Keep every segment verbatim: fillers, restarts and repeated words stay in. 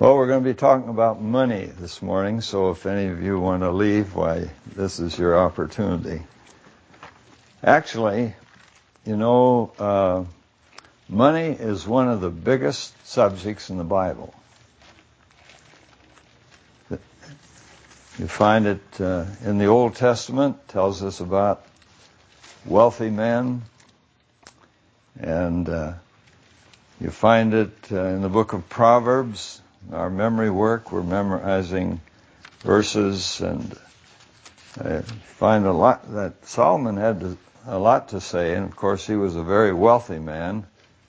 Well, we're going to be talking about money this morning, so if any of you want to leave, why, this is your opportunity. Actually, you know, uh, money is one of the biggest subjects in the Bible. You find it uh, in the Old Testament, tells us about wealthy men, and uh, you find it uh, in the book of Proverbs. Our memory work, we're memorizing verses, and I find a lot that Solomon had to, a lot to say, and of course he was a very wealthy man.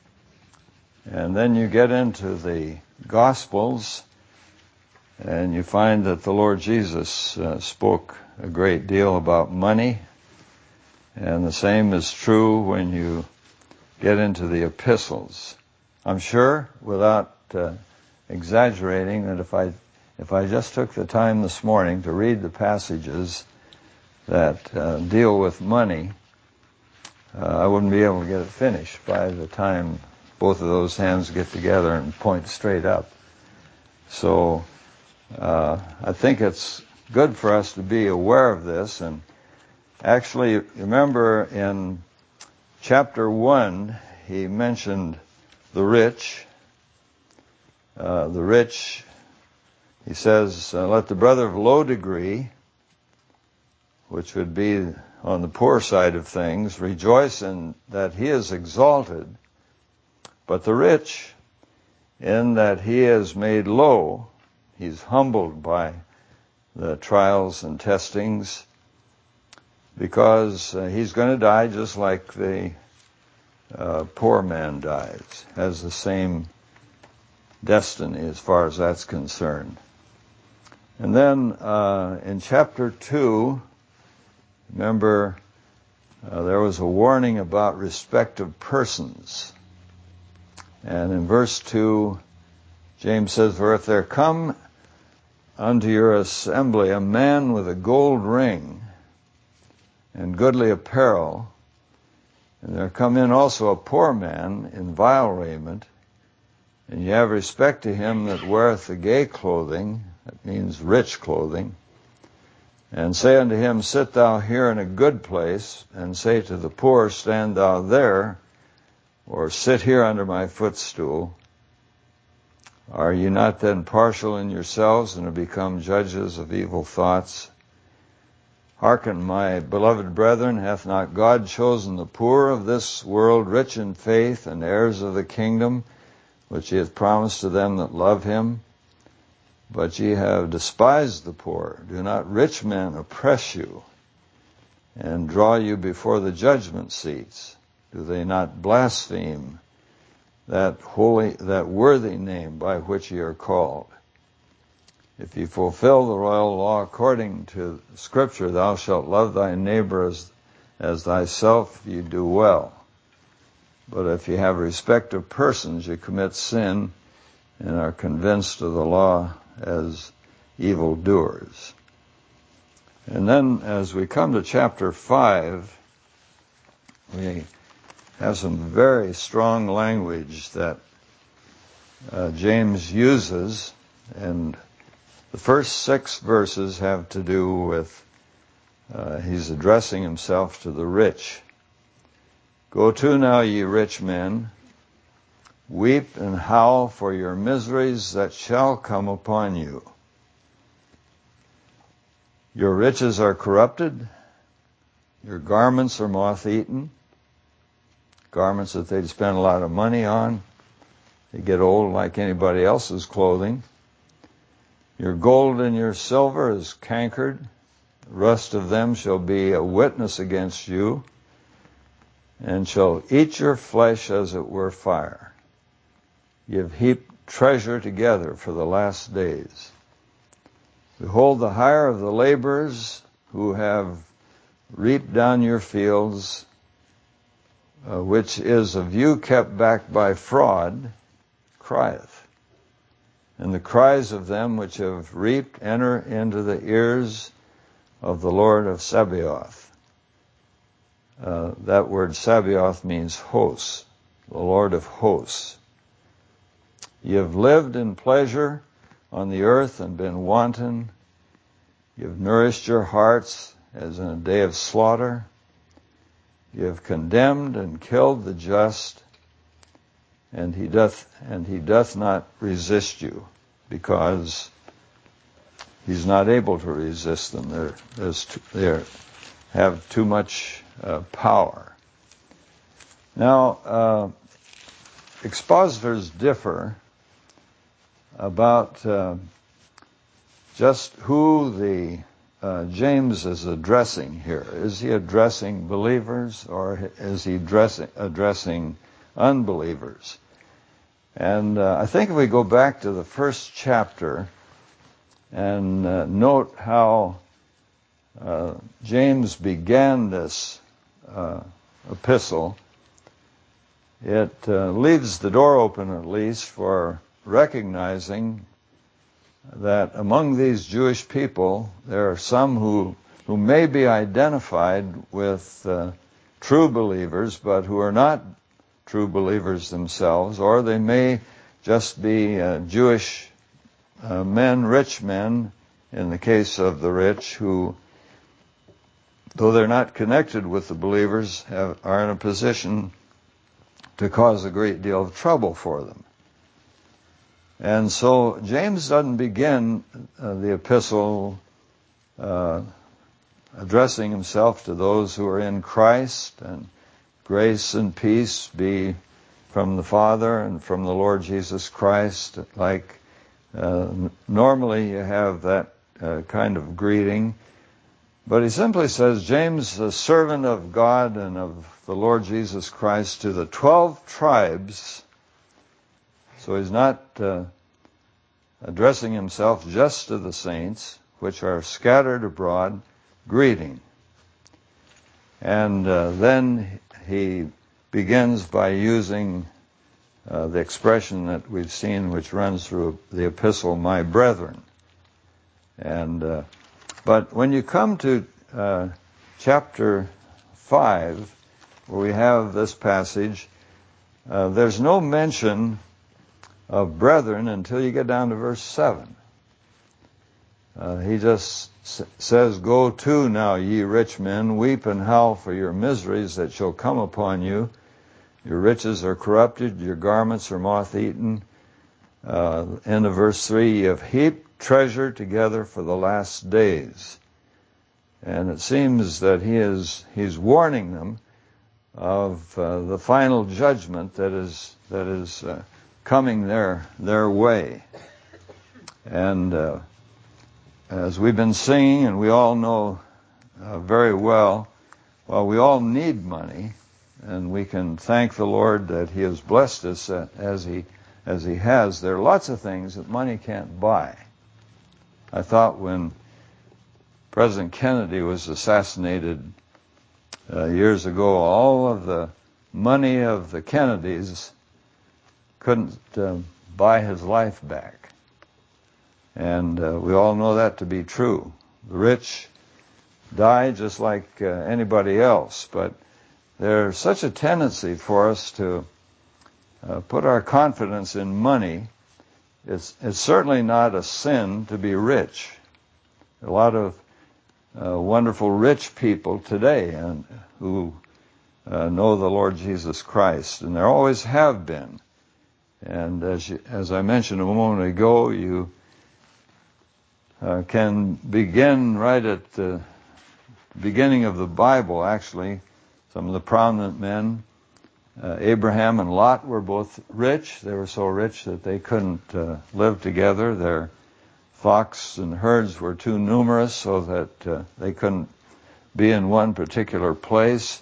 And then you get into the Gospels, and you find that the Lord Jesus uh, spoke a great deal about money, and the same is true when you get into the epistles. I'm sure, without uh, exaggerating, that if I if I just took the time this morning to read the passages that uh, deal with money, uh, I wouldn't be able to get it finished by the time both of those hands get together and point straight up. So uh, I think it's good for us to be aware of this. And actually, remember in chapter one, he mentioned the rich. Uh, the rich, he says, uh, let the brother of low degree, which would be on the poor side of things, rejoice in that he is exalted, but the rich, in that he is made low, he's humbled by the trials and testings, because uh, he's going to die just like the uh, poor man dies, has the same destiny as far as that's concerned. And then uh, in chapter two, remember, uh, there was a warning about respect of persons. And in verse two, James says, for if there come unto your assembly a man with a gold ring and goodly apparel, and there come in also a poor man in vile raiment, and ye have respect to him that weareth the gay clothing, that means rich clothing, and say unto him, sit thou here in a good place, and say to the poor, stand thou there, or sit here under my footstool. Are ye not then partial in yourselves, and have become judges of evil thoughts? Hearken, my beloved brethren, hath not God chosen the poor of this world rich in faith, and heirs of the kingdom, which he hath promised to them that love him? But ye have despised the poor. Do not rich men oppress you, and draw you before the judgment seats? Do they not blaspheme that holy, that worthy name by which ye are called? If ye fulfill the royal law according to Scripture, thou shalt love thy neighbor as, as thyself, ye do well. But if you have respect of persons, you commit sin and are convinced of the law as evildoers. And then as we come to chapter five, we have some very strong language that uh, James uses, and the first six verses have to do with, uh, he's addressing himself to the rich. Go to now, ye rich men, weep and howl for your miseries that shall come upon you. Your riches are corrupted, your garments are moth-eaten, garments that they'd spend a lot of money on. They get old like anybody else's clothing. Your gold and your silver is cankered. The rust of them shall be a witness against you, and shall eat your flesh as it were fire. Ye have heaped treasure together for the last days. Behold, the hire of the laborers who have reaped down your fields, uh, which is of you kept back by fraud, crieth. And the cries of them which have reaped enter into the ears of the Lord of Sabaoth. Uh, that word Sabaoth means hosts, the Lord of hosts. Ye have lived in pleasure, on the earth and been wanton. You have nourished your hearts as in a day of slaughter. You have condemned and killed the just, and he doth and he doth not resist you, because he's not able to resist them. They're, there's too, they have too much uh, power. Now, uh, expositors differ about uh, just who the uh, James is addressing here. Is he addressing believers, or is he addressing, addressing unbelievers? And uh, I think if we go back to the first chapter and uh, note how uh, James began this uh, epistle, it uh, leaves the door open at least for recognizing that among these Jewish people there are some who who may be identified with uh, true believers, but who are not true believers themselves, or they may just be uh, Jewish uh, men, rich men, in the case of the rich, who, though they're not connected with the believers, have, are in a position to cause a great deal of trouble for them. And so James doesn't begin uh, the epistle uh, addressing himself to those who are in Christ, and grace and peace be from the Father and from the Lord Jesus Christ. Like uh, normally you have that uh, kind of greeting. But he simply says, James, a servant of God and of the Lord Jesus Christ, to the twelve tribes. So he's not uh, addressing himself just to the saints, which are scattered abroad, greeting. And uh, then he begins by using uh, the expression that we've seen, which runs through the epistle, my brethren. And uh, but when you come to uh, chapter five, where we have this passage, uh, there's no mention of brethren until you get down to verse seven. Uh, he just s- says, go to now, ye rich men, weep and howl for your miseries that shall come upon you. Your riches are corrupted, your garments are moth-eaten. Uh, end of verse three, ye have heaped treasure together for the last days. And it seems that he is he's warning them of uh, the final judgment that is that is uh, coming their their way. And uh, as we've been singing, and we all know uh, very well, well, we all need money, and we can thank the Lord that He has blessed us uh, as He as He has. There are lots of things that money can't buy. I thought when President Kennedy was assassinated uh, years ago, all of the money of the Kennedys couldn't uh, buy his life back. And uh, we all know that to be true. The rich die just like uh, anybody else, but there's such a tendency for us to uh, put our confidence in money. It's, it's certainly not a sin to be rich. A lot of uh, wonderful rich people today and who uh, know the Lord Jesus Christ, and there always have been. And as you, as I mentioned a moment ago, you uh, can begin right at the beginning of the Bible, actually. Some of the prominent men, uh, Abraham and Lot, were both rich. They were so rich that they couldn't uh, live together. Their flocks and herds were too numerous so that uh, they couldn't be in one particular place.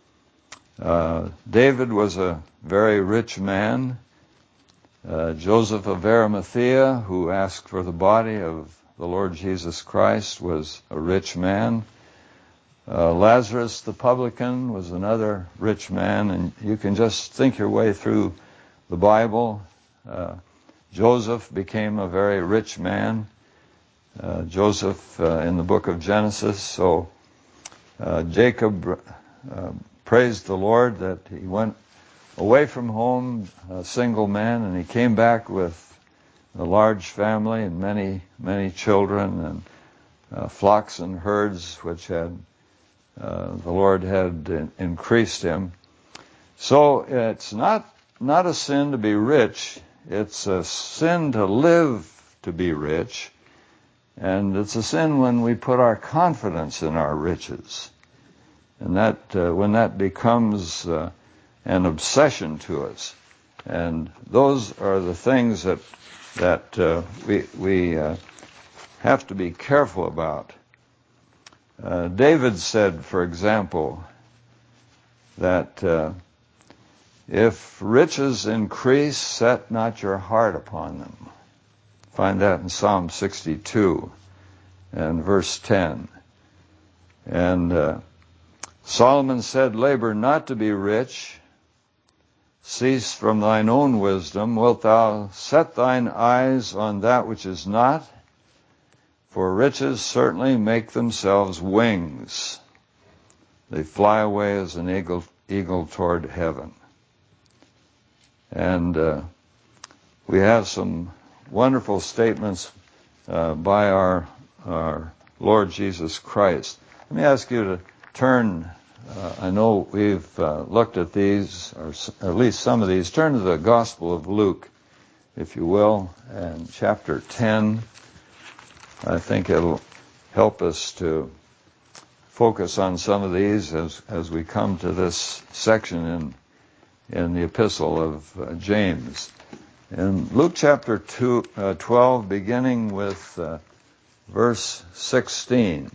Uh, David was a very rich man. Uh, Joseph of Arimathea, who asked for the body of the Lord Jesus Christ, was a rich man. Uh, Lazarus the publican was another rich man, and you can just think your way through the Bible. Uh, Joseph became a very rich man. Uh, Joseph uh, in the book of Genesis. So uh, Jacob uh, praised the Lord that he went away from home, a single man, and he came back with a large family and many, many children and uh, flocks and herds, which had uh, the Lord had in- increased him. So it's not not a sin to be rich. It's a sin to live to be rich. And it's a sin when we put our confidence in our riches. And that uh, when that becomes uh, an obsession to us. And those are the things that that uh, we we uh, have to be careful about. Uh, David said, for example, that uh, if riches increase, set not your heart upon them. Find that in Psalm sixty-two and verse ten. And uh, Solomon said, labor not to be rich. Cease from thine own wisdom. Wilt thou set thine eyes on that which is not? For riches certainly make themselves wings. They fly away as an eagle, eagle toward heaven. And uh, we have some wonderful statements uh, by our, our Lord Jesus Christ. Let me ask you to turn. Uh, I know we've uh, looked at these, or s- at least some of these. Turn to the Gospel of Luke, if you will, and chapter ten. I think it'll help us to focus on some of these as, as we come to this section in in the Epistle of uh, James. In Luke chapter two, uh, twelve, beginning with uh, verse sixteen.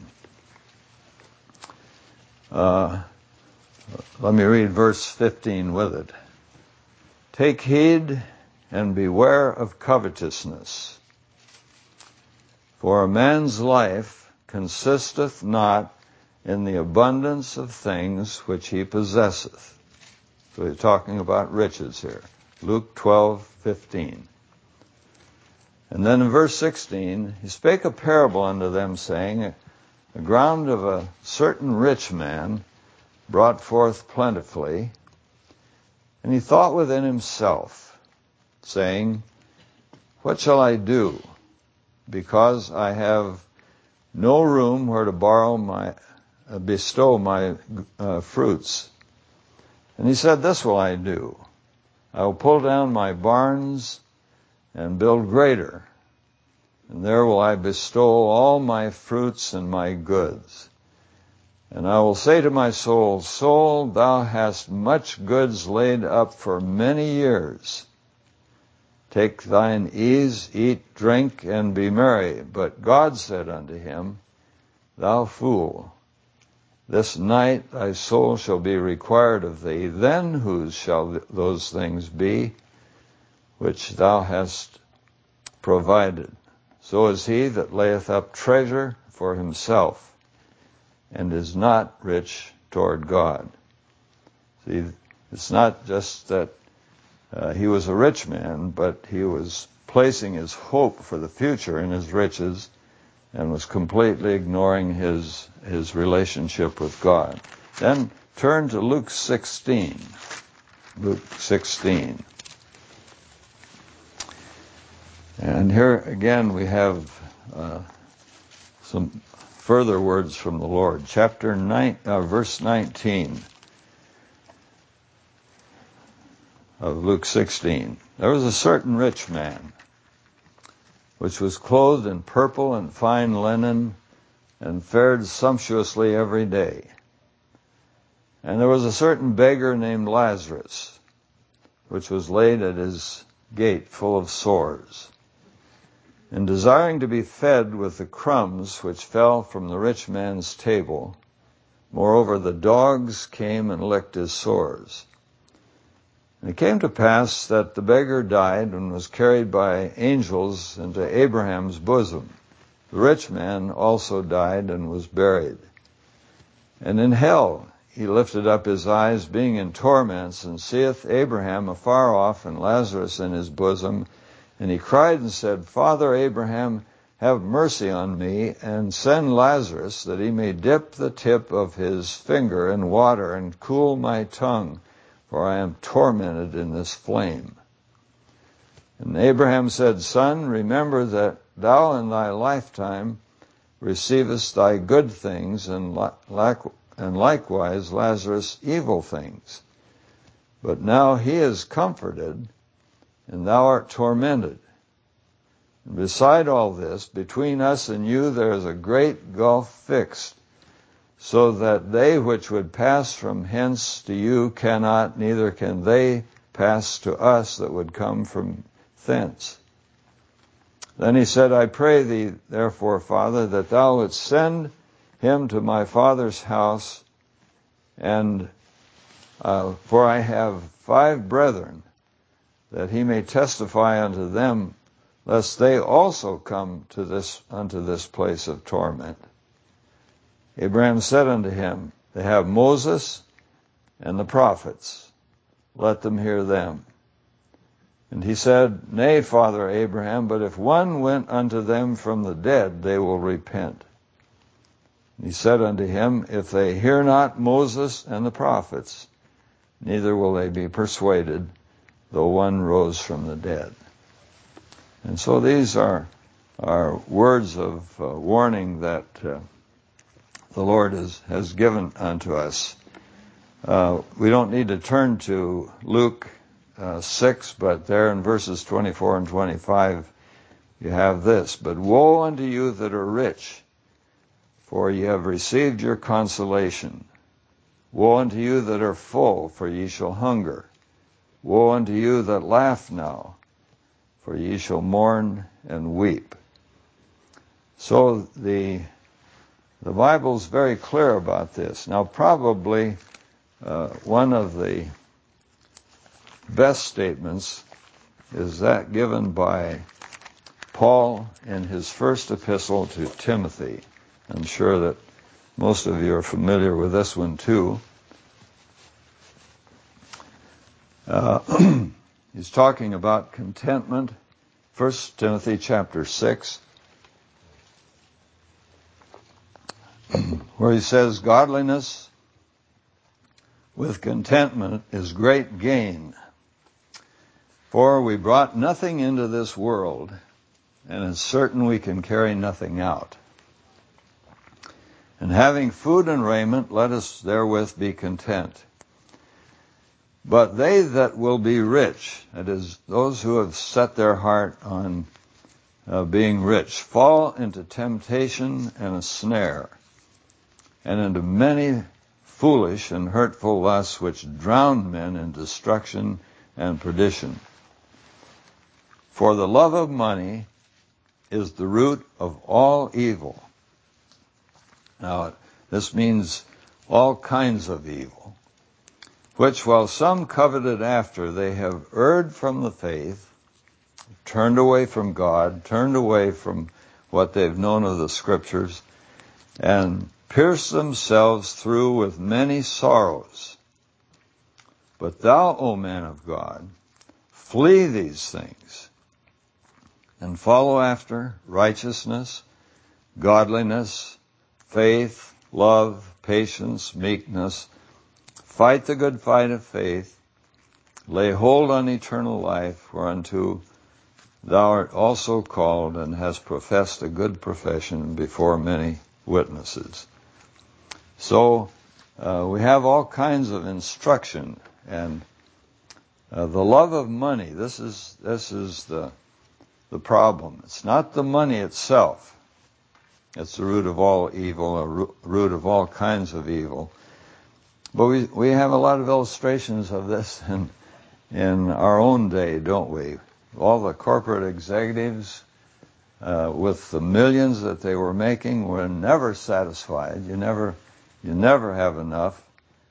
Uh, let me read verse fifteen with it. Take heed and beware of covetousness, for a man's life consisteth not in the abundance of things which he possesseth. So he's talking about riches here. Luke twelve fifteen. And then in verse sixteen, he spake a parable unto them, saying, the ground of a certain rich man brought forth plentifully, and he thought within himself, saying, what shall I do, because I have no room where to borrow my, uh, bestow my uh, fruits? And he said, this will I do. I will pull down my barns and build greater, and there will I bestow all my fruits and my goods. And I will say to my soul, soul, thou hast much goods laid up for many years. Take thine ease, eat, drink, and be merry. But God said unto him, thou fool, this night thy soul shall be required of thee. Then whose shall those things be which thou hast provided? So is he that layeth up treasure for himself, and is not rich toward God. See, it's not just that uh, he was a rich man, but he was placing his hope for the future in his riches and was completely ignoring his his relationship with God. Then turn to Luke sixteen. Luke sixteen. And here again we have uh, some further words from the Lord. Chapter nine, uh, verse nineteen of Luke sixteen. There was a certain rich man, which was clothed in purple and fine linen, and fared sumptuously every day. And there was a certain beggar named Lazarus, which was laid at his gate full of sores, and desiring to be fed with the crumbs which fell from the rich man's table. Moreover, the dogs came and licked his sores. And it came to pass that the beggar died and was carried by angels into Abraham's bosom. The rich man also died and was buried. And in hell he lifted up his eyes, being in torments, and seeth Abraham afar off and Lazarus in his bosom. And he cried and said, Father Abraham, have mercy on me, and send Lazarus, that he may dip the tip of his finger in water and cool my tongue, for I am tormented in this flame. And Abraham said, Son, remember that thou in thy lifetime receivest thy good things, and, like, and likewise Lazarus evil things. But now he is comforted, and thou art tormented. And beside all this, between us and you there is a great gulf fixed, so that they which would pass from hence to you cannot, neither can they pass to us that would come from thence. Then he said, I pray thee, therefore, Father, that thou wouldst send him to my father's house, and uh, for I have five brethren, that he may testify unto them, lest they also come to this unto this place of torment. Abraham said unto him, They have Moses and the prophets. Let them hear them. And he said, Nay, Father Abraham, but if one went unto them from the dead, they will repent. And he said unto him, If they hear not Moses and the prophets, neither will they be persuaded, though one rose from the dead. And so these are, are words of uh, warning that uh, the Lord has, has given unto us. Uh, we don't need to turn to Luke Uh, six, but there in verses twenty-four and twenty-five you have this. But woe unto you that are rich, for ye have received your consolation. Woe unto you that are full, for ye shall hunger. Woe unto you that laugh now, for ye shall mourn and weep. So the the Bible's very clear about this. Now probably uh, one of the best statements is that given by Paul in his first epistle to Timothy. I'm sure that most of you are familiar with this one too. Uh, he's talking about contentment. First Timothy chapter six, where he says, Godliness with contentment is great gain. For we brought nothing into this world, and it's certain we can carry nothing out. And having food and raiment, let us therewith be content. But they that will be rich, that is, those who have set their heart on uh, being rich, fall into temptation and a snare, and into many foolish and hurtful lusts which drown men in destruction and perdition. For the love of money is the root of all evil. Now, this means all kinds of evil, which while some coveted after, they have erred from the faith, turned away from God, turned away from what they've known of the Scriptures, and pierced themselves through with many sorrows. But thou, O man of God, flee these things, and follow after righteousness, godliness, faith, love, patience, meekness. Fight the good fight of faith. Lay hold on eternal life, whereunto thou art also called, and hast professed a good profession before many witnesses. So uh, we have all kinds of instruction, and uh, the love of money. This is this is the the problem. It's not the money itself. It's the root of all evil, a root of all kinds of evil. But we we have a lot of illustrations of this in in our own day, don't we? All the corporate executives uh, with the millions that they were making were never satisfied. You never you never have enough.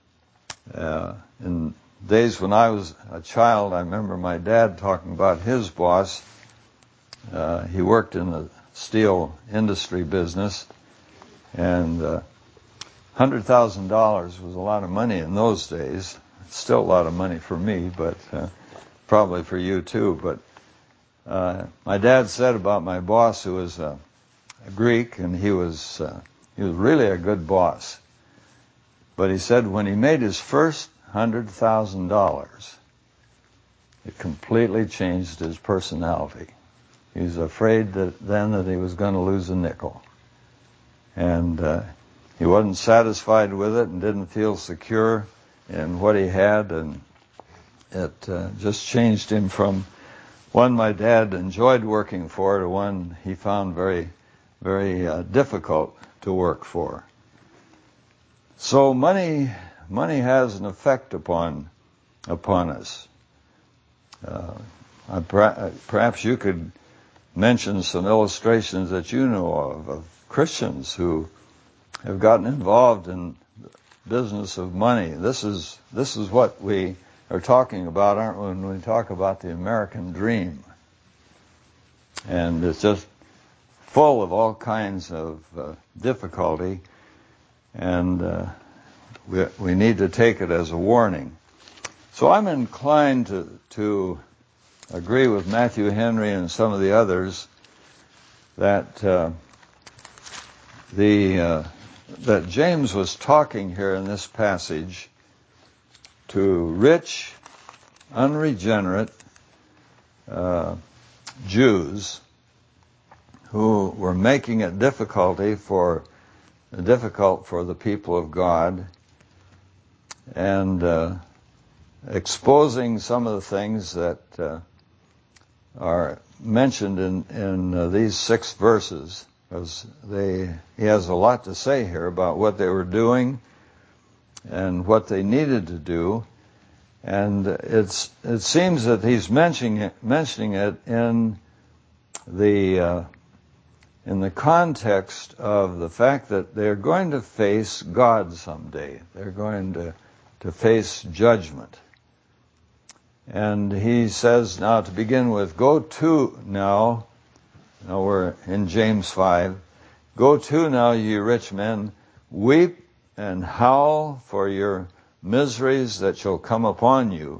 Uh, in days when I was a child, I remember my dad talking about his boss. Uh, he worked in the steel industry business, and uh, one hundred thousand dollars was a lot of money in those days. It's still a lot of money for me, but uh, probably for you too. But uh, my dad said about my boss, who was a, a Greek, and he was uh, he was really a good boss. But he said when he made his first one hundred thousand dollars, It completely changed his personality. He was afraid that then that he was going to lose a nickel. And uh, he wasn't satisfied with it and didn't feel secure in what he had, and it uh, just changed him from one my dad enjoyed working for to one he found very, very uh, difficult to work for. So money, money has an effect upon, upon us. Uh, I, perhaps you could mention some illustrations that you know of, of Christians who have gotten involved in the business of money. This is, this is what we are talking about, aren't we, when we talk about the American dream. And it's just full of all kinds of uh, difficulty, and uh, we, we need to take it as a warning. So I'm inclined to, to agree with Matthew Henry and some of the others that uh, the uh, that James was talking here in this passage to rich, unregenerate uh, Jews who were making it difficulty for difficult for the people of God, and uh, exposing some of the things that uh, are mentioned in in uh, these six verses, because they he has a lot to say here about what they were doing and what they needed to do, and it's it seems that he's mentioning it, mentioning it in the uh, in the context of the fact that they're going to face God someday. They're going to to face judgment. And he says, now to begin with, go to now, now we're in James five, go to now, ye rich men, weep and howl for your miseries that shall come upon you.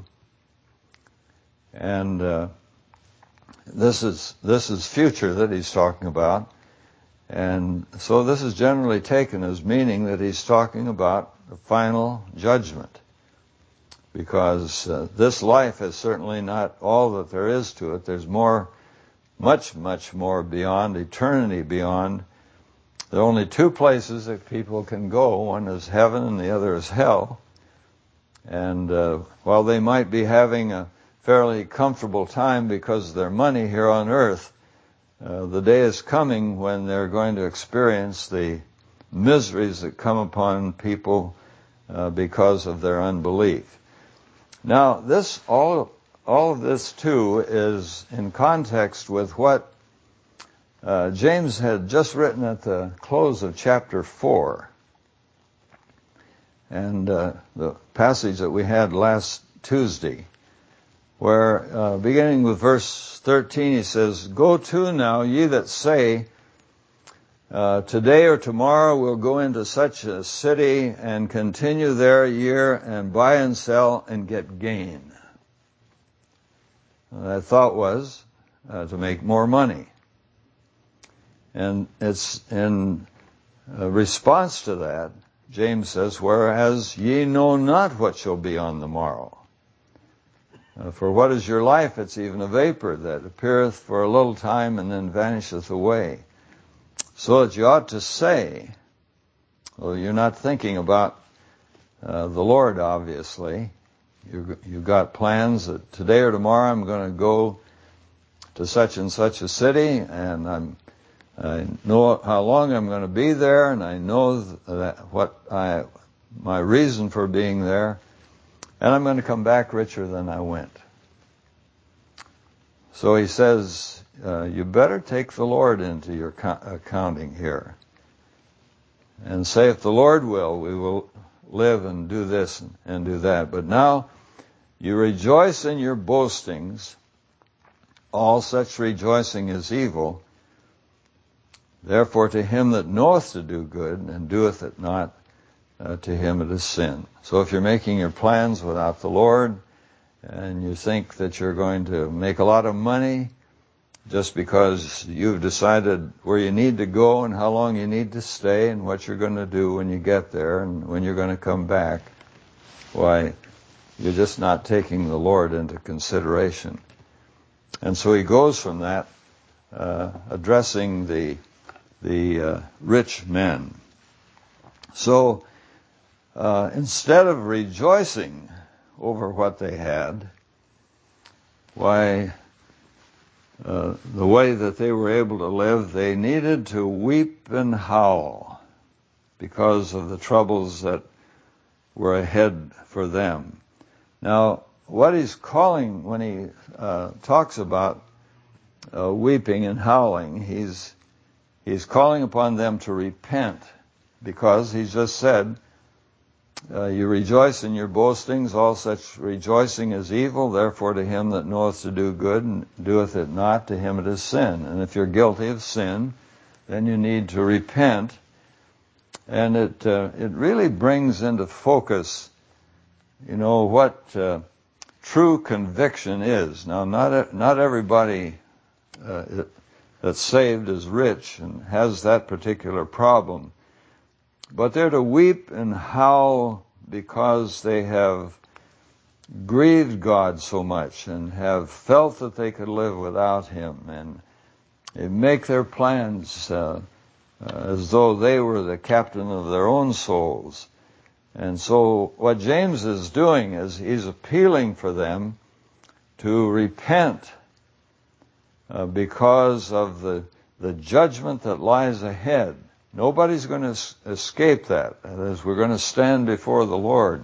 And uh, this is this is future that he's talking about. And so this is generally taken as meaning that he's talking about the final judgment. Because uh, this life is certainly not all that there is to it. There's more, much, much more beyond, eternity beyond. There are only two places that people can go. One is heaven and the other is hell. And uh, while they might be having a fairly comfortable time because of their money here on earth, uh, the day is coming when they're going to experience the miseries that come upon people uh, because of their unbelief. Now, this all all of this too is in context with what uh, James had just written at the close of chapter four, and uh, the passage that we had last Tuesday, where uh, beginning with verse thirteen, he says, "Go to now, ye that say, Uh, today or tomorrow we'll go into such a city and continue there a year and buy and sell and get gain." That thought was uh, to make more money. And it's in uh, response to that, James says, "Whereas ye know not what shall be on the morrow. Uh, for what is your life? It's even a vapor that appeareth for a little time and then vanisheth away." So that you ought to say, well, you're not thinking about uh, the Lord, obviously. You, you've got plans that today or tomorrow I'm going to go to such and such a city, and I'm, I know how long I'm going to be there, and I know that what I, my reason for being there, and I'm going to come back richer than I went. So he says, uh, you better take the Lord into your co- accounting here. And say, if the Lord will, we will live and do this and, and do that. But now, you rejoice in your boastings. All such rejoicing is evil. Therefore, to him that knoweth to do good and doeth it not, uh, to him it is sin. So if you're making your plans without the Lord, and you think that you're going to make a lot of money just because you've decided where you need to go and how long you need to stay and what you're going to do when you get there and when you're going to come back, why, You're just not taking the Lord into consideration. And so he goes from that, uh, addressing the the uh, rich men. So uh, instead of rejoicing over what they had, why, uh, the way that they were able to live, they needed to weep and howl because of the troubles that were ahead for them. Now, what he's calling when he uh, talks about uh, weeping and howling, he's he's calling upon them to repent, because he just said, uh, you rejoice in your boastings, all such rejoicing is evil, therefore to him that knoweth to do good and doeth it not, to him it is sin. And if you're guilty of sin, then you need to repent. And it uh, it really brings into focus, you know, what uh, true conviction is. Now, not not everybody uh, that's saved is rich and has that particular problem, but they're to weep and howl because they have grieved God so much and have felt that they could live without Him, and they make their plans uh, uh, as though they were the captain of their own souls. And so what James is doing is he's appealing for them to repent uh, because of the the judgment that lies ahead. Nobody's going to es- escape that. That is, we're going to stand before the Lord,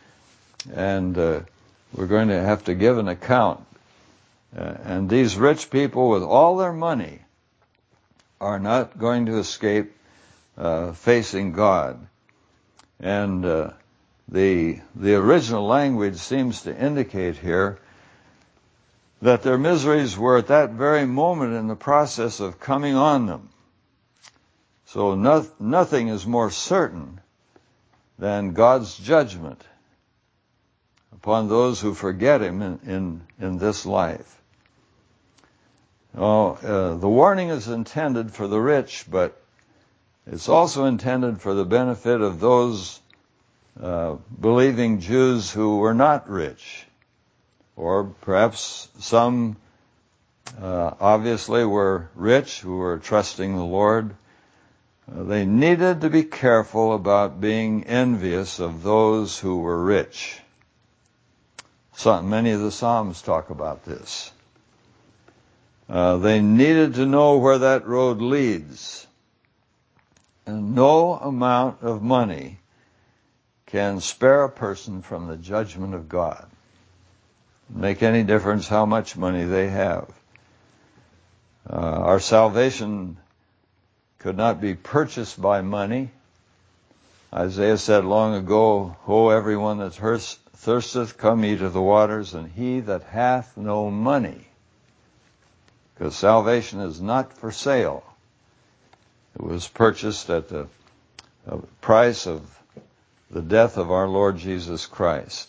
and uh, we're going to have to give an account. Uh, and these rich people with all their money are not going to escape uh, facing God. And uh, the the original language seems to indicate here that their miseries were at that very moment in the process of coming on them. So no, nothing is more certain than God's judgment upon those who forget Him in in, in this life. Oh, uh, the warning is intended for the rich, but it's also intended for the benefit of those uh, believing Jews who were not rich, or perhaps some uh, obviously were rich, who were trusting the Lord. Uh, they needed to be careful about being envious of those who were rich. Some, many of the Psalms talk about this. Uh, they needed to know where that road leads. And no amount of money can spare a person from the judgment of God. Make any difference how much money they have. Uh, our salvation could not be purchased by money. Isaiah said long ago, "Ho, everyone that thirsteth, come ye to the waters, and he that hath no money." Because salvation is not for sale. It was purchased at the price of the death of our Lord Jesus Christ.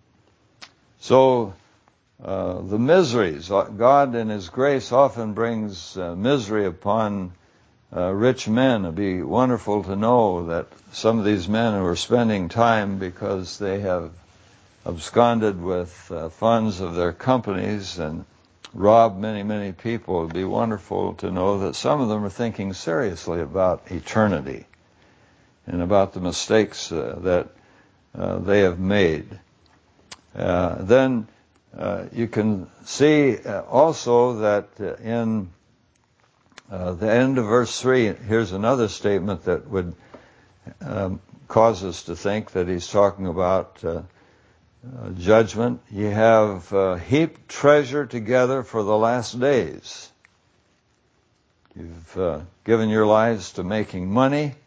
So, uh, the miseries, God in His grace often brings uh, misery upon uh, rich men. It'd be wonderful to know that some of these men who are spending time because they have absconded with uh, funds of their companies and robbed many, many people. It'd be wonderful to know that some of them are thinking seriously about eternity and about the mistakes uh, that uh, they have made. Uh, then uh, you can see uh, also that uh, in uh, the end of verse three, here's another statement that would um, cause us to think that he's talking about uh, uh, judgment. You have uh, heaped treasure together for the last days. You've uh, given your lives to making money,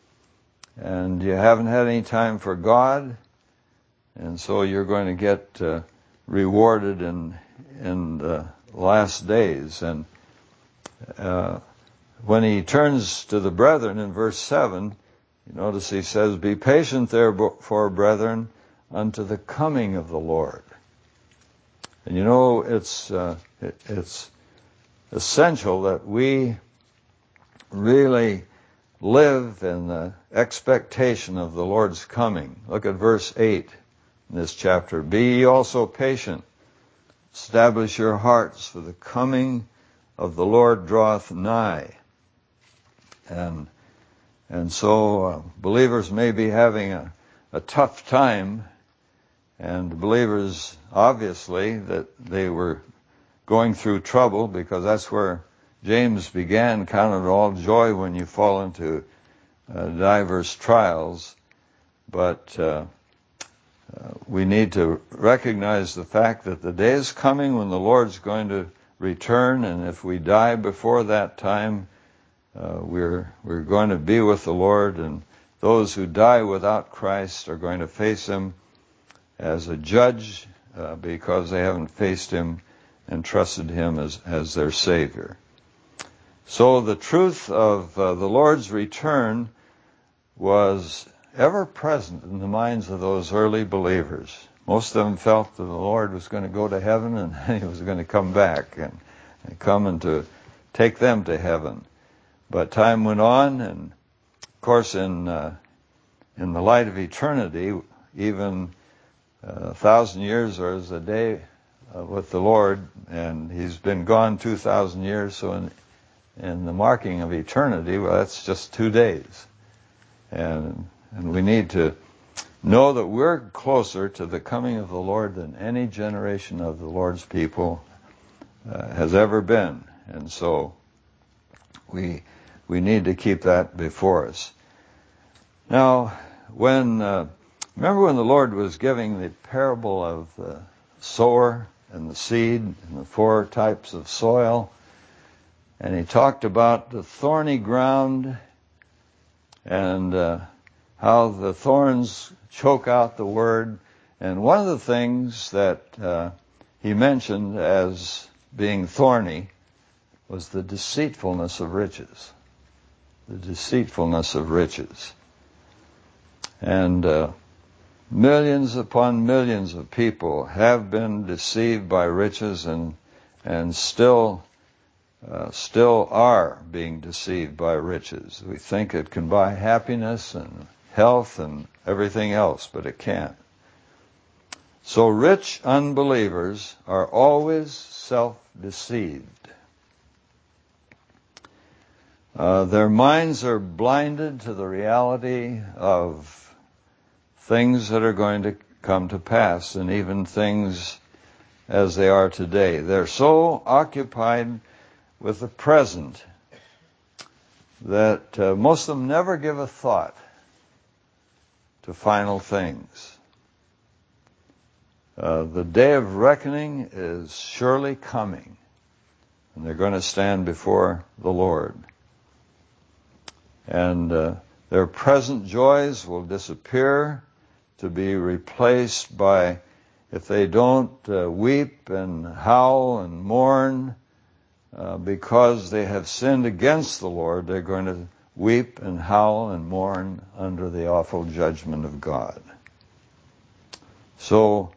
and you haven't had any time for God, and so you're going to get uh, rewarded in in the last days. And uh, when he turns to the brethren in verse seven, you notice he says, "Be patient therefore, brethren, unto the coming of the Lord." And you know, it's uh, it, it's essential that we really live in the expectation of the Lord's coming. Look at verse eight. in this chapter. Be ye also patient. Establish your hearts, for the coming of the Lord draweth nigh. And and so uh, believers may be having a, a tough time, and believers, obviously, that they were going through trouble, because that's where James began. Count it all joy when you fall into uh, diverse trials. But uh, uh, we need to recognize the fact that the day is coming when the Lord's going to return, and if we die before that time, uh, we're we're going to be with the Lord, and those who die without Christ are going to face Him as a judge uh, because they haven't faced Him and trusted Him as, as their Savior. So the truth of uh, the Lord's return was ever present in the minds of those early believers. Most of them felt that the Lord was going to go to heaven and He was going to come back and, and come and to take them to heaven. But time went on, and of course in uh, in the light of eternity, even uh, a thousand years or as a day uh, with the Lord, and He's been gone two thousand years, so in, in the marking of eternity, well, that's just two days. And and we need to know that we're closer to the coming of the Lord than any generation of the Lord's people uh, has ever been. And so we we need to keep that before us. Now, when uh, remember when the Lord was giving the parable of the sower and the seed and the four types of soil, and He talked about the thorny ground and uh, how the thorns choke out the word. And one of the things that uh, He mentioned as being thorny was the deceitfulness of riches. The deceitfulness of riches. And uh, millions upon millions of people have been deceived by riches, and and still uh, still are being deceived by riches. We think it can buy happiness and health and everything else, but it can't. So rich unbelievers are always self-deceived. Uh, their minds are blinded to the reality of things that are going to come to pass, and even things as they are today. They're so occupied with the present that uh, most of them never give a thought to final things. Uh, the day of reckoning is surely coming, and they're going to stand before the Lord. And uh, their present joys will disappear, to be replaced by, if they don't uh, weep and howl and mourn uh, because they have sinned against the Lord, they're going to weep and howl and mourn under the awful judgment of God. So,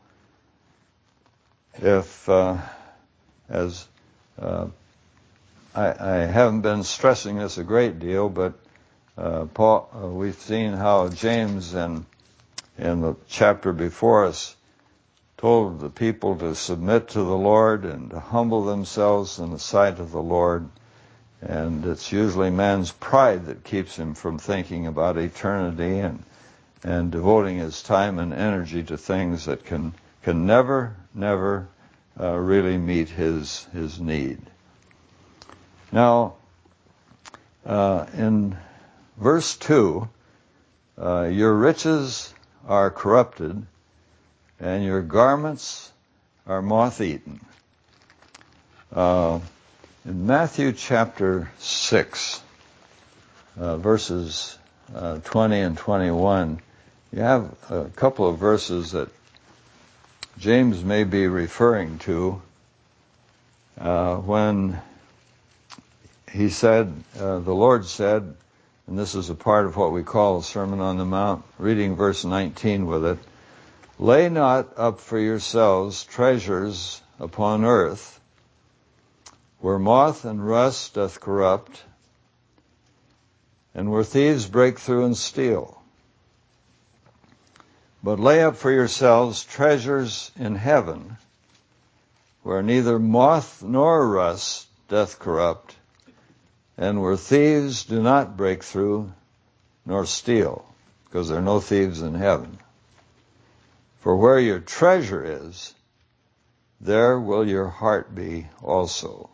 if, uh, as uh, I, I haven't been stressing this a great deal, but Uh, Paul, uh, we've seen how James in, in the chapter before us told the people to submit to the Lord and to humble themselves in the sight of the Lord. And it's usually man's pride that keeps him from thinking about eternity and and devoting his time and energy to things that can can never, never uh, really meet his his need. Now, uh, in Verse two, uh, your riches are corrupted, and your garments are moth-eaten. Uh, in Matthew chapter six, uh, verses uh, twenty and twenty-one, you have a couple of verses that James may be referring to uh, when he said, uh, the Lord said, and this is a part of what we call the Sermon on the Mount, reading verse nineteen with it, lay not up for yourselves treasures upon earth, where moth and rust doth corrupt, and where thieves break through and steal. But lay up for yourselves treasures in heaven, where neither moth nor rust doth corrupt, and where thieves do not break through nor steal, because there are no thieves in heaven. For where your treasure is, there will your heart be also.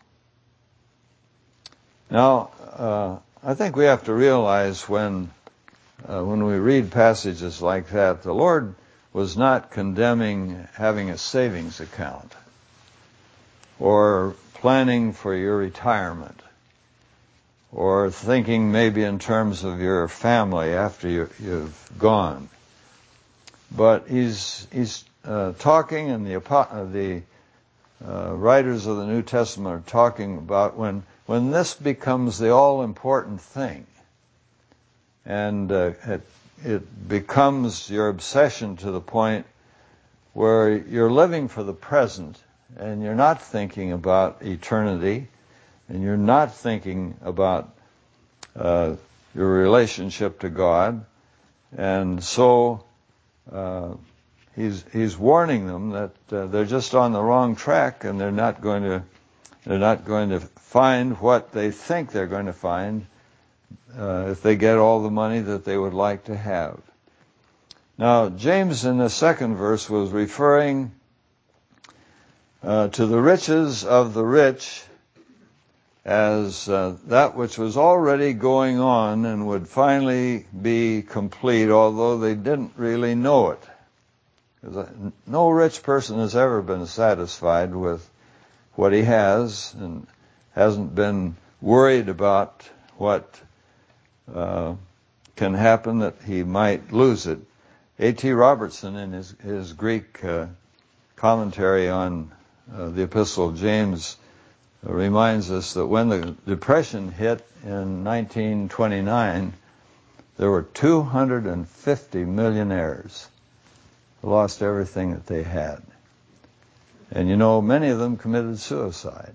Now, uh, I think we have to realize when uh, when we read passages like that, the Lord was not condemning having a savings account or planning for your retirement or thinking maybe in terms of your family after you, you've gone. But he's he's uh, talking, and the uh, the uh, writers of the New Testament are talking about when when this becomes the all-important thing, and uh, it it becomes your obsession to the point where you're living for the present, and you're not thinking about eternity, and you're not thinking about uh, your relationship to God, and so. Uh, he's he's warning them that uh, they're just on the wrong track, and they're not going to they're not going to find what they think they're going to find uh, if they get all the money that they would like to have. Now, James in the second verse was referring uh, to the riches of the rich as uh, that which was already going on and would finally be complete, although they didn't really know it. Because no rich person has ever been satisfied with what he has and hasn't been worried about what uh, can happen that he might lose it. A T Robertson, in his, his Greek uh, commentary on uh, the Epistle of James, reminds us that when the Depression hit in nineteen twenty-nine, there were two hundred fifty millionaires who lost everything that they had. And you know, many of them committed suicide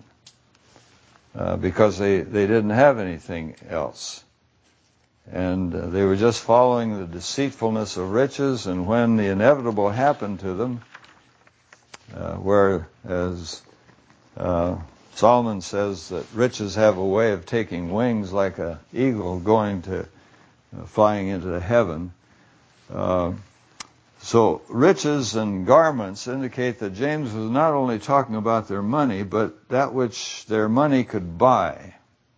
uh, because they, they didn't have anything else. And uh, they were just following the deceitfulness of riches, and when the inevitable happened to them, uh, whereas uh, Solomon says that riches have a way of taking wings like an eagle going to uh, flying into heaven. Uh, so riches and garments indicate that James was not only talking about their money, but that which their money could buy.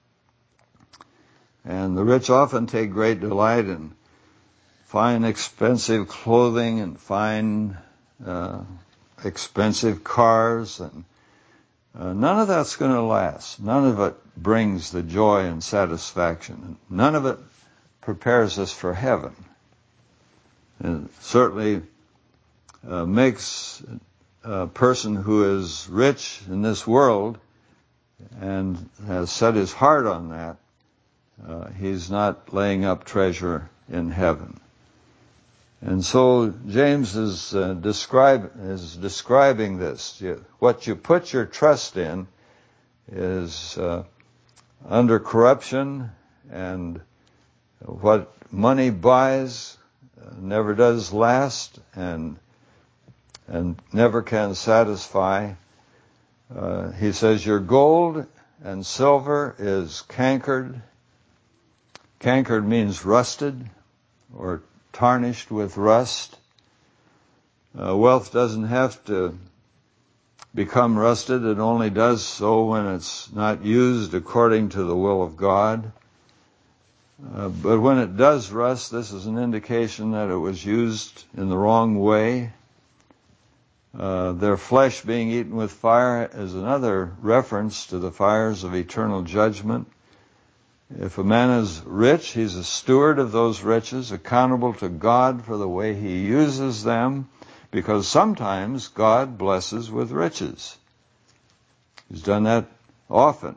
And the rich often take great delight in fine, expensive clothing and fine, uh, expensive cars, and Uh, none of that's going to last. None of it brings the joy and satisfaction. None of it prepares us for heaven. It certainly uh, makes a person who is rich in this world and has set his heart on that, uh, he's not laying up treasure in heaven. And so James is, uh, describe, is describing this. You, what you put your trust in is uh, under corruption, and what money buys uh, never does last and and never can satisfy. Uh, he says your gold and silver is cankered. Cankered means rusted or tarnished with rust. Uh, wealth doesn't have to become rusted. It only does so when it's not used according to the will of God. Uh, but when it does rust, this is an indication that it was used in the wrong way. Uh, their flesh being eaten with fire is another reference to the fires of eternal judgment. If a man is rich, he's a steward of those riches, accountable to God for the way he uses them, because sometimes God blesses with riches. He's done that often.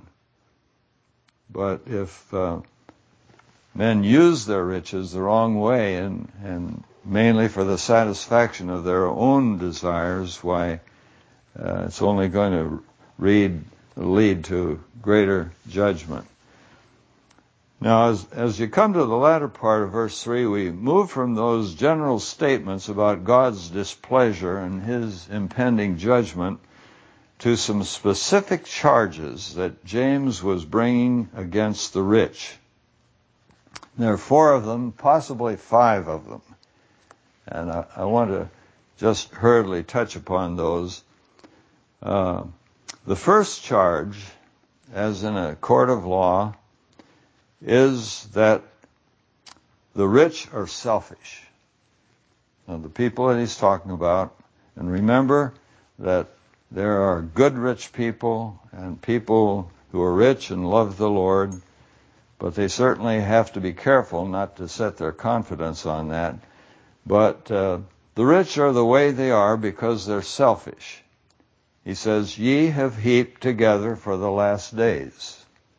But if uh, men use their riches the wrong way, and, and mainly for the satisfaction of their own desires, why, uh, it's only going to read, lead to greater judgment. Now, as, as you come to the latter part of verse three, we move from those general statements about God's displeasure and his impending judgment to some specific charges that James was bringing against the rich. There are four of them, possibly five of them. And I, I want to just hurriedly touch upon those. Uh, the first charge, as in a court of law, is that the rich are selfish. Now, the people that he's talking about, and remember that there are good rich people and people who are rich and love the Lord, but they certainly have to be careful not to set their confidence on that. But uh, the rich are the way they are because they're selfish. He says, ye have heaped together for the last days.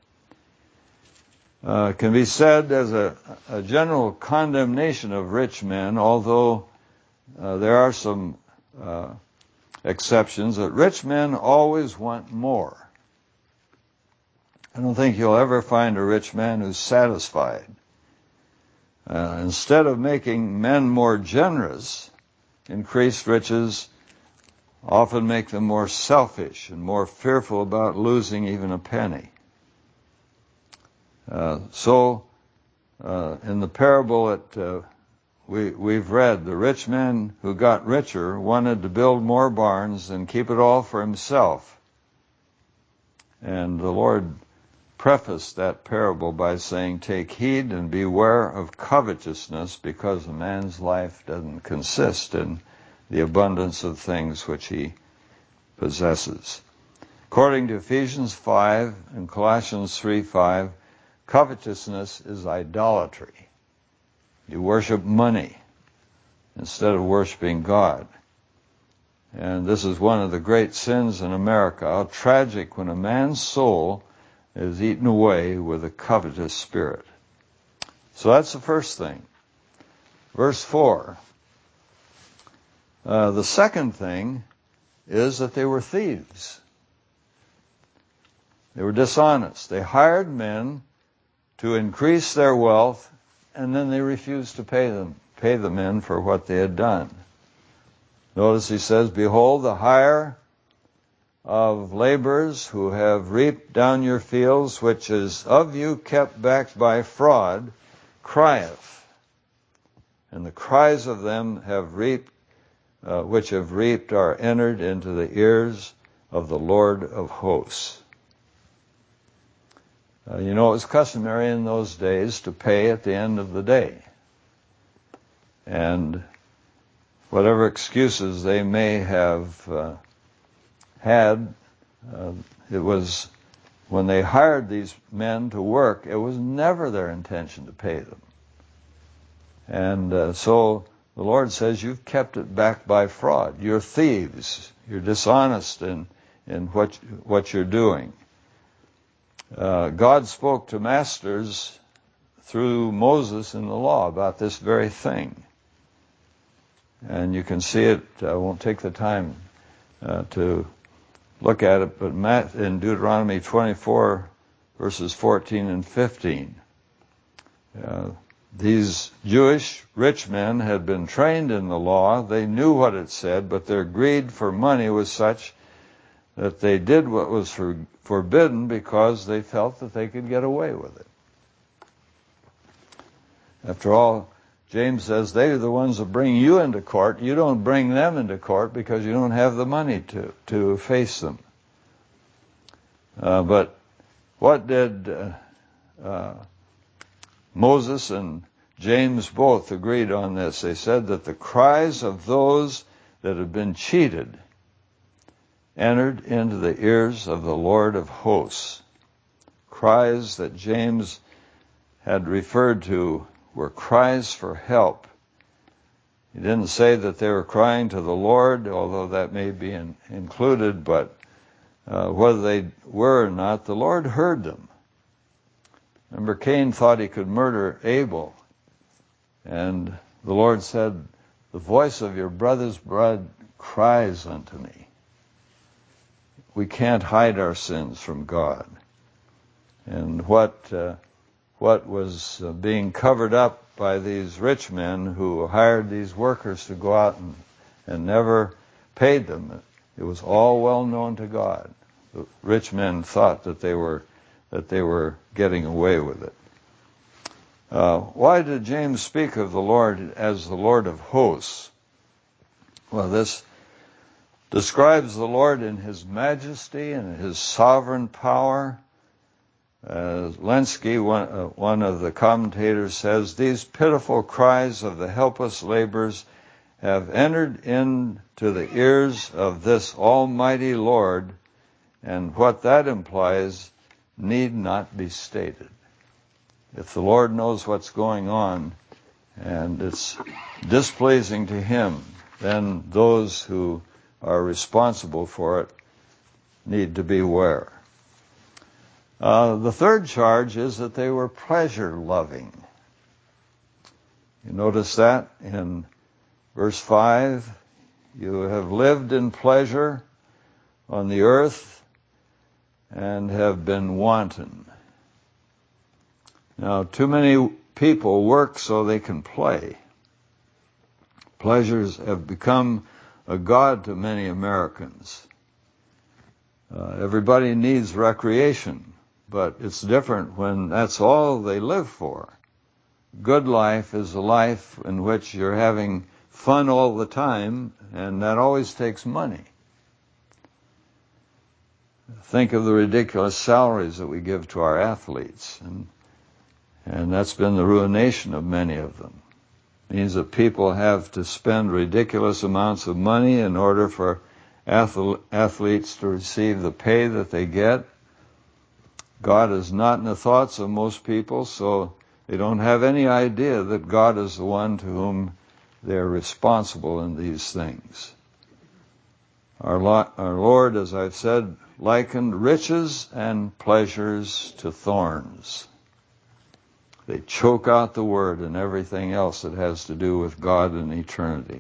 Uh, can be said as a, a general condemnation of rich men, although uh, there are some uh, exceptions, that rich men always want more. I don't think you'll ever find a rich man who's satisfied. Uh, instead of making men more generous, increased riches often make them more selfish and more fearful about losing even a penny. Uh, so, uh, in the parable that uh, we, we've read, the rich man who got richer wanted to build more barns and keep it all for himself. And the Lord prefaced that parable by saying, take heed and beware of covetousness, because a man's life doesn't consist in the abundance of things which he possesses. According to Ephesians five and Colossians three five, covetousness is idolatry. You worship money instead of worshiping God. And this is one of the great sins in America. How tragic when a man's soul is eaten away with a covetous spirit. So that's the first thing. Verse four. Uh, the second thing is that they were thieves. They were dishonest. They hired men to increase their wealth, and then they refused to pay them, pay the men for what they had done. Notice he says, behold, the hire of laborers who have reaped down your fields, which is of you kept back by fraud, crieth. And the cries of them have reaped, uh, which have reaped are entered into the ears of the Lord of hosts. Uh, you know, it was customary in those days to pay at the end of the day. And whatever excuses they may have uh, had, uh, it was when they hired these men to work, it was never their intention to pay them. And uh, so the Lord says, you've kept it back by fraud. You're thieves. You're dishonest in, in what, what you're doing. Uh, God spoke to masters through Moses in the law about this very thing. And you can see it, I won't take the time uh, to look at it, but in Deuteronomy twenty-four, verses fourteen and fifteen, uh, these Jewish rich men had been trained in the law. They knew what it said, but their greed for money was such that they did what was for, forbidden because they felt that they could get away with it. After all, James says they are the ones that bring you into court. You don't bring them into court because you don't have the money to, to face them. Uh, but what did uh, uh, Moses and James both agreed on this? They said that the cries of those that have been cheated entered into the ears of the Lord of hosts. Cries that James had referred to were cries for help. He didn't say that they were crying to the Lord, although that may be in, included, but uh, whether they were or not, the Lord heard them. Remember, Cain thought he could murder Abel, and the Lord said, the voice of your brother's blood cries unto me. We can't hide our sins from God. And what uh, what was uh, being covered up by these rich men who hired these workers to go out and, and never paid them. It was all well known to God. The rich men thought that they were that they were getting away with it. Uh, why did James speak of the Lord as the Lord of hosts? Well, this describes the Lord in his majesty and his sovereign power. Uh, Lenski, one, uh, one of the commentators, says, these pitiful cries of the helpless laborers have entered into the ears of this almighty Lord, and what that implies need not be stated. If the Lord knows what's going on and it's displeasing to him, then those who are responsible for it need to beware. Uh, the third charge is that they were pleasure-loving. You notice that in verse five. You have lived in pleasure on the earth and have been wanton. Now, too many people work so they can play. Pleasures have become a god to many Americans. Uh, everybody needs recreation, but it's different when that's all they live for. Good life is a life in which you're having fun all the time, and that always takes money. Think of the ridiculous salaries that we give to our athletes, and and that's been the ruination of many of them. It means that people have to spend ridiculous amounts of money in order for athletes to receive the pay that they get. God is not in the thoughts of most people, so they don't have any idea that God is the one to whom they're responsible in these things. Our, Lo- our Lord, as I've said, likened riches and pleasures to thorns. They choke out the word and everything else that has to do with God and eternity.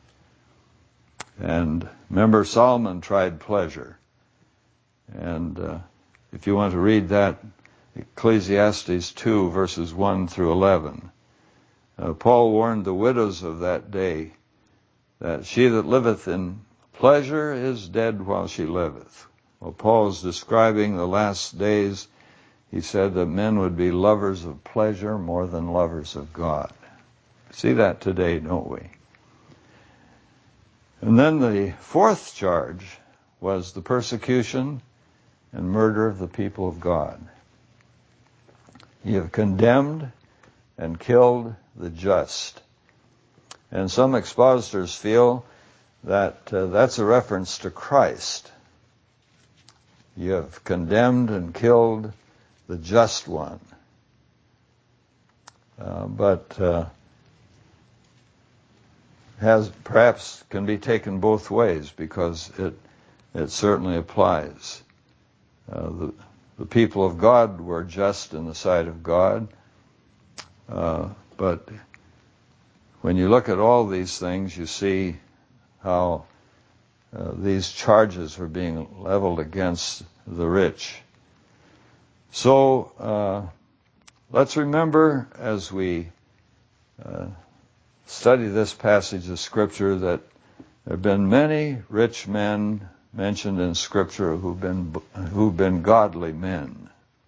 And remember, Solomon tried pleasure. And uh, if you want to read that, Ecclesiastes two, verses one through eleven. Uh, Paul warned the widows of that day that she that liveth in pleasure is dead while she liveth. Well, Paul is describing the last days. He said that men would be lovers of pleasure more than lovers of God. See that today, don't we? And then the fourth charge was the persecution and murder of the people of God. You have condemned and killed the just. And some expositors feel that uh, that's a reference to Christ. You have condemned and killed the just one. Uh, but uh, has perhaps can be taken both ways, because it it certainly applies. Uh, the, the people of God were just in the sight of God, uh, but when you look at all these things, you see how uh, these charges were being leveled against the rich. So uh, let's remember, as we uh, study this passage of Scripture, that there have been many rich men mentioned in Scripture who've been who've been godly men.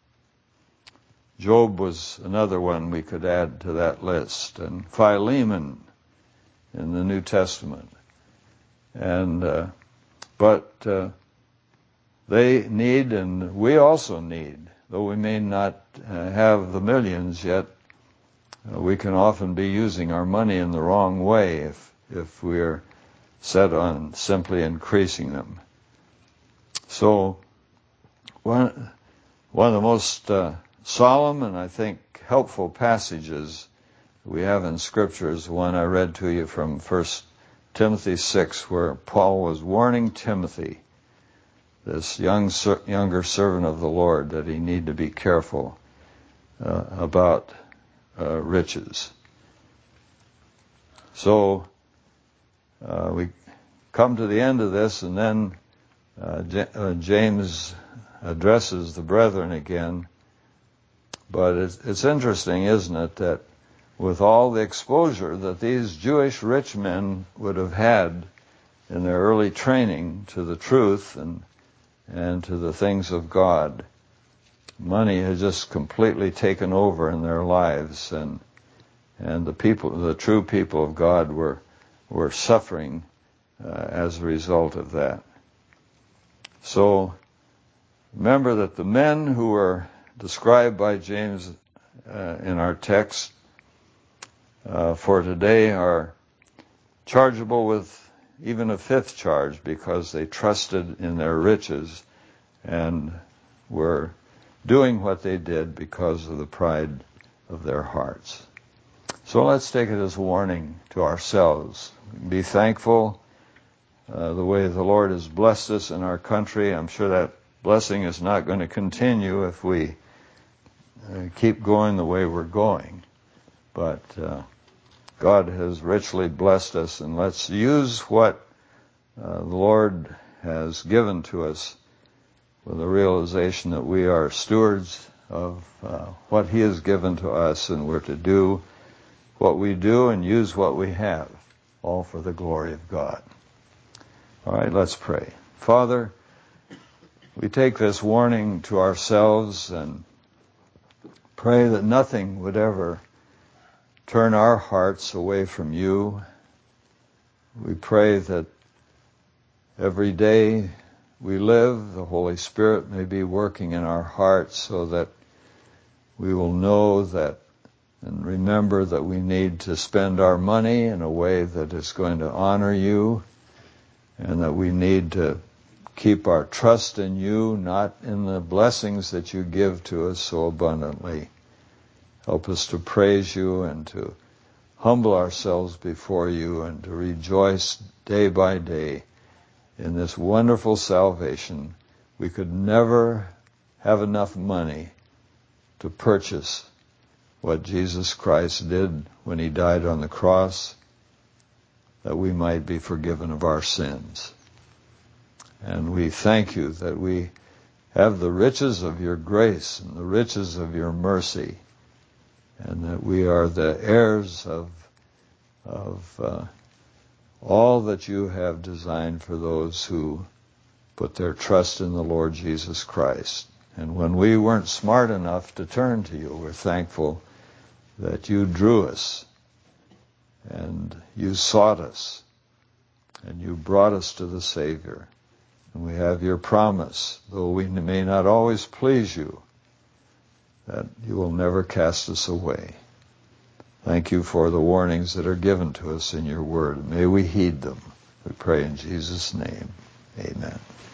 Job was another one we could add to that list, and Philemon in the New Testament. And uh, but uh, they need, and we also need, though we may not uh, have the millions yet, uh, we can often be using our money in the wrong way if if we're set on simply increasing them. So one one of the most uh, solemn and I think helpful passages we have in Scripture is the one I read to you from First Timothy six, where Paul was warning Timothy, this young younger servant of the Lord, that he need to be careful uh, about uh, riches. So uh, we come to the end of this, and then uh, J- uh, James addresses the brethren again But it's, it's interesting, isn't it, that with all the exposure that these Jewish rich men would have had in their early training to the truth and and to the things of God, money had just completely taken over in their lives, and and the people, the true people of God, were were suffering uh, as a result of that. So remember that the men who were described by James uh, in our text uh, for today are chargeable with even a fifth charge, because they trusted in their riches and were doing what they did because of the pride of their hearts. So let's take it as a warning to ourselves. Be thankful uh, the way the Lord has blessed us in our country. I'm sure that blessing is not going to continue if we uh, keep going the way we're going. But uh, God has richly blessed us, and let's use what uh, the Lord has given to us with the realization that we are stewards of uh, what He has given to us, and we're to do what we do and use what we have, all for the glory of God. All right, let's pray. Father, we take this warning to ourselves and pray that nothing would ever turn our hearts away from You. We pray that every day we live, the Holy Spirit may be working in our hearts so that we will know that and remember that we need to spend our money in a way that is going to honor You, and that we need to keep our trust in You, not in the blessings that You give to us so abundantly. Help us to praise You and to humble ourselves before You and to rejoice day by day in this wonderful salvation. We could never have enough money to purchase what Jesus Christ did when He died on the cross, that we might be forgiven of our sins. And we thank You that we have the riches of Your grace and the riches of Your mercy, and that we are the heirs of of uh, all that You have designed for those who put their trust in the Lord Jesus Christ. And when we weren't smart enough to turn to You, we're thankful that You drew us and You sought us and You brought us to the Savior. And we have Your promise, though we may not always please You, that You will never cast us away. Thank You for the warnings that are given to us in Your Word. May we heed them. We pray in Jesus' name. Amen.